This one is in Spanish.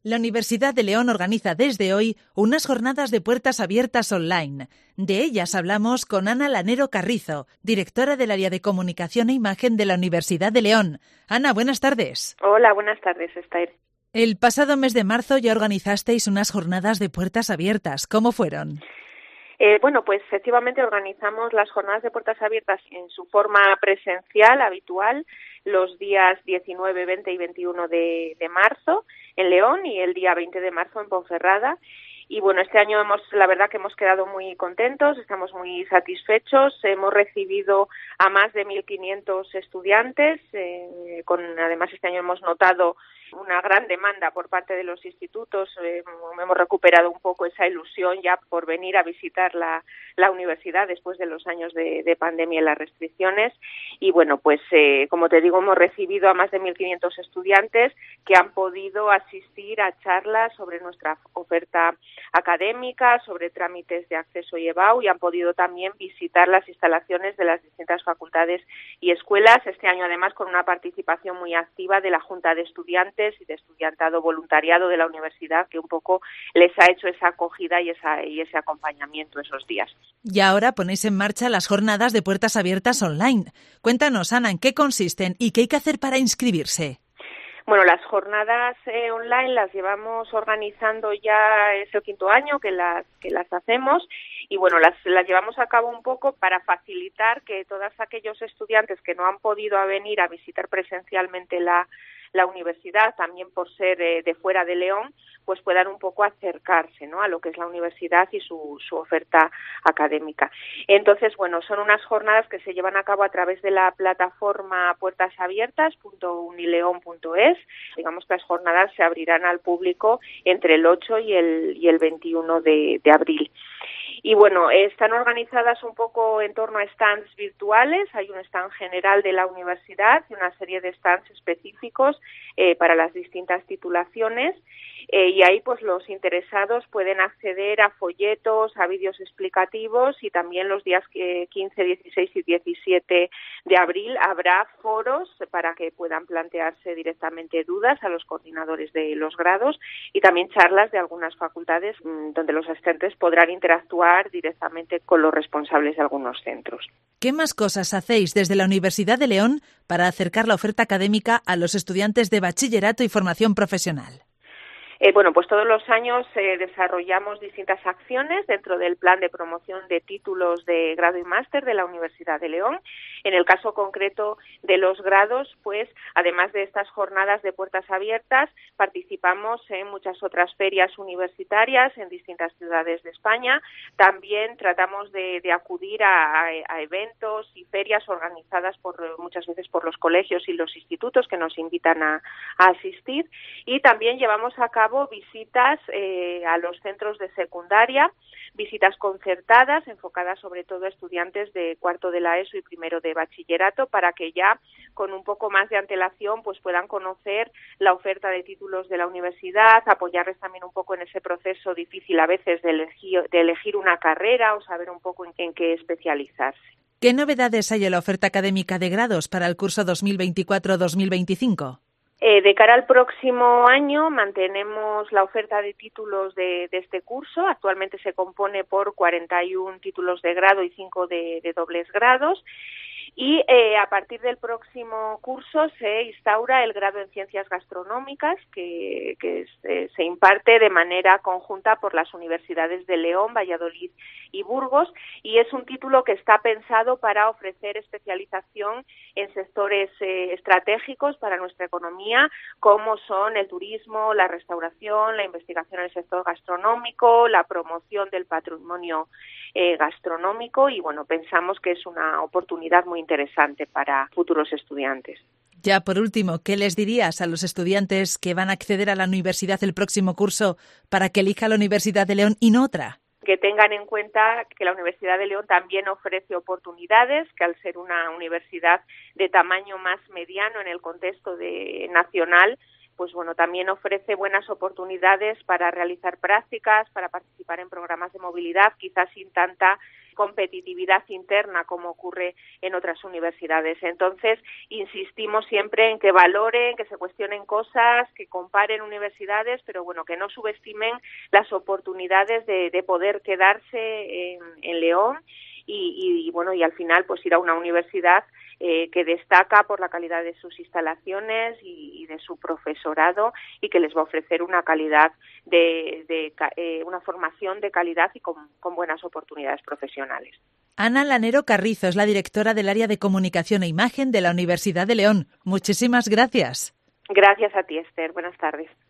La Universidad de León organiza desde hoy unas jornadas de puertas abiertas online. De ellas hablamos con Ana Lanero Carrizo, directora del área de Comunicación e Imagen de la Universidad de León. Ana, buenas tardes. Hola, buenas tardes, Esther. El pasado mes de marzo ya organizasteis unas jornadas de puertas abiertas. ¿Cómo fueron? Pues efectivamente organizamos las jornadas de puertas abiertas en su forma presencial, habitual, los días 19, 20 y 21 de marzo en León y el día 20 de marzo en Ponferrada. Y bueno, este año la verdad que hemos quedado muy contentos, estamos muy satisfechos. Hemos recibido a más de 1.500 estudiantes. Además, este año hemos notado una gran demanda por parte de los institutos. Hemos recuperado un poco esa ilusión ya por venir a visitar la universidad después de los años de pandemia y las restricciones. Y bueno, como te digo, hemos recibido a más de 1.500 estudiantes que han podido asistir a charlas sobre nuestra oferta académica, sobre trámites de acceso y EBAU, y han podido también visitar las instalaciones de las distintas facultades y escuelas. Este año, además, con una participación muy activa de la Junta de Estudiantes y de estudiantado voluntariado de la universidad, que un poco les ha hecho esa acogida y ese acompañamiento esos días. Y ahora ponéis en marcha las jornadas de puertas abiertas online. Cuéntanos, Ana, ¿en qué consisten y qué hay que hacer para inscribirse? Bueno, las jornadas online las llevamos organizando ya, es el 5º año que las hacemos, y bueno, las llevamos a cabo un poco para facilitar que todos aquellos estudiantes que no han podido venir a visitar presencialmente la universidad, también por ser de fuera de León, pues puedan un poco acercarse, ¿no?, a lo que es la universidad y su oferta académica. Entonces, bueno, son unas jornadas que se llevan a cabo a través de la plataforma puertasabiertas.unileon.es. Digamos que las jornadas se abrirán al público entre el 8 y el 21 de abril. Y bueno, están organizadas un poco en torno a stands virtuales. Hay un stand general de la universidad y una serie de stands específicos para las distintas titulaciones. Y ahí pues los interesados pueden acceder a folletos, a vídeos explicativos, y también los días 15, 16 y 17 de abril habrá foros para que puedan plantearse directamente dudas a los coordinadores de los grados, y también charlas de algunas facultades donde los asistentes podrán interactuar directamente con los responsables de algunos centros. ¿Qué más cosas hacéis desde la Universidad de León para acercar la oferta académica a los estudiantes de bachillerato y formación profesional? Pues todos los años desarrollamos distintas acciones dentro del plan de promoción de títulos de grado y máster de la Universidad de León. En el caso concreto de los grados, pues además de estas jornadas de puertas abiertas, participamos en muchas otras ferias universitarias en distintas ciudades de España. También tratamos de acudir a eventos y ferias organizadas muchas veces por los colegios y los institutos que nos invitan a asistir, y también llevamos a cabo visitas a los centros de secundaria, visitas concertadas enfocadas sobre todo a estudiantes de cuarto de la ESO y primero de bachillerato, para que ya con un poco más de antelación pues puedan conocer la oferta de títulos de la universidad, apoyarles también un poco en ese proceso difícil a veces de elegir una carrera o saber un poco en qué especializarse. ¿Qué novedades hay en la oferta académica de grados para el curso 2024-2025? De cara al próximo año mantenemos la oferta de títulos de este curso. Actualmente se compone por 41 títulos de grado y 5 de dobles grados. Y a partir del próximo curso se instaura el grado en Ciencias Gastronómicas, que se imparte de manera conjunta por las universidades de León, Valladolid y Burgos, y es un título que está pensado para ofrecer especialización en sectores estratégicos para nuestra economía, como son el turismo, la restauración, la investigación en el sector gastronómico, la promoción del patrimonio gastronómico, y bueno, pensamos que es una oportunidad muy interesante para futuros estudiantes. Ya por último, ¿qué les dirías a los estudiantes que van a acceder a la universidad el próximo curso para que elija la Universidad de León y no otra? Que tengan en cuenta que la Universidad de León también ofrece oportunidades, que al ser una universidad de tamaño más mediano en el contexto nacional, pues bueno, también ofrece buenas oportunidades para realizar prácticas, para participar en programas de movilidad, quizás sin tanta competitividad interna como ocurre en otras universidades. Entonces, insistimos siempre en que valoren, que se cuestionen cosas, que comparen universidades, pero bueno, que no subestimen las oportunidades de poder quedarse en León y bueno, y al final pues ir a una universidad que destaca por la calidad de sus instalaciones y de su profesorado, y que les va a ofrecer una calidad una formación de calidad y con buenas oportunidades profesionales. Ana Lanero Carrizo es la directora del área de comunicación e imagen de la Universidad de León. Muchísimas gracias. Gracias a ti, Esther. Buenas tardes.